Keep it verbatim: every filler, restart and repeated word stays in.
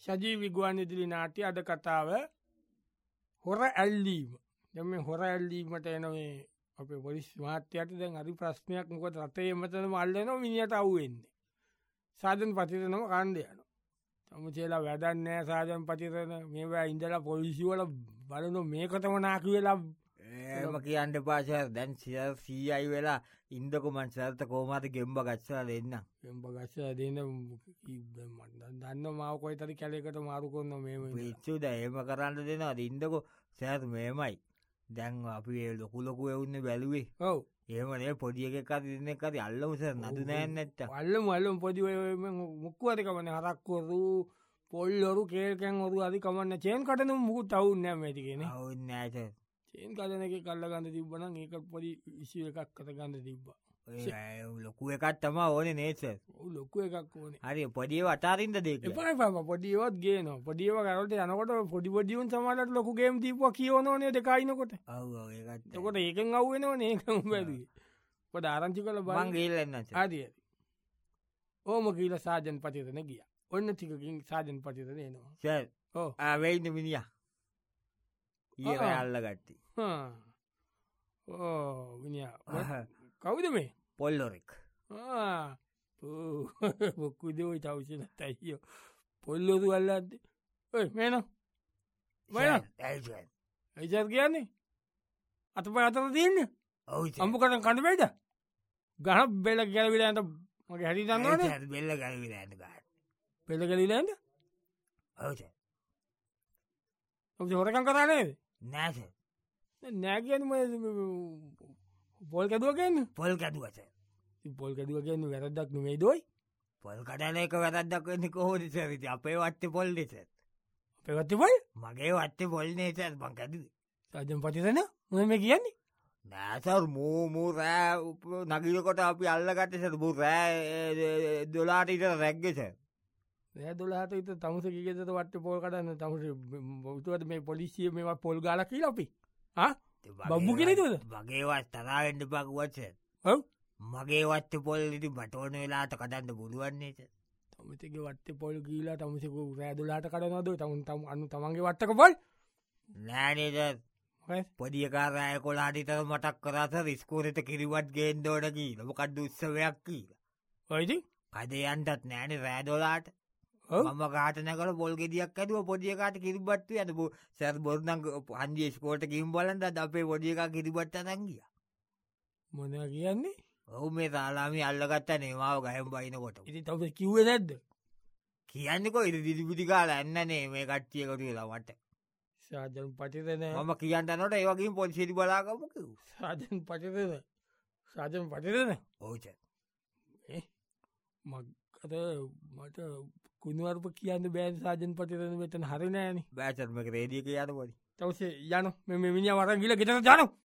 සජීවී ගුවන්විදුලි නාට්‍ය අද කතාව හොර ඇල්ලීම. දැන් මේ හොර ඇල්ලීමට එන මේ අපේ පොලිස් මහත්තයාට දැන් හරි ප්‍රශ්නයක්. මොකද රටේ එමෙතනම අල්ලනවා මිනිහට අහුවෙන්නේ. සාජන් පතිරනම කණ්ඩ යනවා. තමුචේලා වැඩක් නැහැ සාජන් පතිරන මේවා ඉඳලා පොලිසිය වල බලන මේකටම නාකි වෙලා ඒම කියන්න එපා සර්. දැන් සීඅයි වෙලා ඉන්දකෝ මං සර්ට කොහමද ගෙම්බ ගස්සලා දෙන්න. ගෙම්බ ගස්සලා දෙන්න දන්න මාව කොයිතරි කැලේකට මාරු කරනවා මේ පිස්සුද එහෙම කරන්න දෙනවා. ඉන්දකෝ සර් මේමයි. දැන් අපි ඒ ලොකු ලොකු එවුන්නේ බැලුවේ. ඔව්. එහෙමනේ පොඩි එකෙක් හරි දෙන්නෙක් හරි අල්ලමු සර් නඩු නෑ නැත්තම්. අල්ලමු අල්ලමු පොඩි ඔය මුක්කු හරි කමන්නේ හරක්කෝරු පොල්ලොරු කේල්කන් ඔරු හරි කමන්නේ චේන් කඩන මුකුත් අවුන්නේ නෑ මේ ටිකේනේ. අවුන්නේ නෑ සර්. චේන් කඩන එකේ කල්ල ගන්න තිබ්බනම් ඒක පොඩි ඉෂුව එකක් අත ගන්න තිබ්බා. ඔය ලොකු එකක් තමයි ඕනේ නේද සර්? ඔව් ලොකු එකක් ඕනේ. හරි පොඩි ඒවා අතාරින්න දෙන්න. එපා එපා පොඩි ඒවත් ගේනවා. පොඩි ඒවා කරවලට යනකොට පොඩි පොඩි උන් සමහරට ලොකු ගේම් දීපුවා කියවනෝනේ දෙකයිනකොට. ඔව් ඔව් ඒකත්. එතකොට ඒකෙන් අවු වෙනවනේ ඒකම බැලුවේ. පොඩ ආරංචි කරලා බලන්න. මං ගිහිල්ලා එන්නම් සර්. හරි හරි. ඕම කියලා සාජන් පතිරන ගියා. ඔන්න ටිකකින් සාජන් පතිරන එනවා. සර්. ඔව්. ආ වෙයිද මිනිහා. ඊයේ අල්ලගත්තී. හා. ඕ මිනිහා. කවුද මේ? පොල්ලොරෙක්. ආ. ඕ මොකුදෝයි තවුසේ නැතයියෝ. පොල්ලොරු අල්ලද්දි. ඔය මේනෝ. මේනෝ. ඇයි සර්? ඇයි සර් කියන්නේ? අතපය අතට තියන්නේ? ඔව් සර්. අම්බුකටන් කන්න බෑද? ගහ බෙල්ල ගැලවිලා යන මගේ හැටි දන්නවනේ. සර් බෙල්ල ගැලවිලා යන ගහ. බෙල්ල ගැලවිලා යන්න? ඔව් සර්. ඔබ හොරකම් කරා නේද? නෑ සර්. නෑ කියන්නේ මම පොල් කැදුවා කියන්නේ? පොල් කැදුවා සර්. පොල් කැදුවා කියන්නේ වැරද්දක් නෙමෙයි දොයි. පොල් කඩන එක වැරද්දක් වෙන්නේ කොහොමද සර්? ඉතින් අපේ වත්තේ පොල් නේ සර්. අපේ වත්තේ පොල්? මගේ වත්තේ පොල් නේ සර් මං කැදුවේ. සාජන් පතිරන මොකද මේ කියන්නේ? නෑ සර් මූ මූ රෑ නගිනකොට අපි අල්ලගත්තේ සර්. මූ රෑ දොළහට විතර රැග්ගේ සර්. රෑ දොළහට විතර තමුසේ කීයකට වත්තේ පොල් කඩන්න තමුසේ උතුවට මේ පොලිසිය මේවා පොල් ගාලා කියලා අපි. ආ? බබ්බු කෙනෙක්ද? මගේ වත් තරහා වෙන්න එපා කිව්වත් සර්. ඔව්. මගේ වත්තේ පොල් ඉතින් මට ඕන වෙලාවට කඩන්න පුළුවන් නේ සර්. තමුසේගේ වත්තේ පොල් ගීලා තමුසේ රෑ දොළහට කඩනවද? තමුන් තම අනු තමන්ගේ වත්තක පොල්? නෑ නේ සර්. මොකද? පොඩි එකා රෑ එකොළහට විතර මතක් කරා සර් ඉස්කෝලේට කිරිවත් ගේන්න ඕන කියලා. මොකද්ද උත්සවයක් කියලා. ඔය ඉතින් කඩේ යන්නත් නෑනේ රෑ දොළහට. ඔව්. මම කාට නැගලා පොල් ගෙඩියක් ඇදුවා පොඩි එකාට කිරිබත් යන සර් බොරුනම් හන්දියේ ඉස්කෝලේට ගිහින් බලන්න අද අපේ පොඩි එකා කිරිබත් අරන් ගියා. මොනවා කියන්නේ? ඔව් මේ තාලාමි අල්ලගත්තනේ මාව ගහෙන් බයිනකොට. ඉතින් තමුසේ කිව්වේ නැද්ද? කියන්නේ කොයිද දිදිපිටි කාලා යන්නනේ මේ කට්ටිය එකතු වෙලා මට. සාජන් පතිරන මම කියන්න යනකොට ඒ වගේම පොලිසියට බලාගමු කිව්වා. සාජන් පතිරන සාජන් පතිරන ඔව් සර්. ඒ මකට මට කුණුවarp කියන්න බෑ සාජන් පතිරන මෙතන හරි නෑනේ. බෑ සර් මේක රේඩියෝ එකේ යන්න ඕනේ. තවසේ යන්න මේ මිනිහා වරන් ගිහලා ගෙදර දානවා.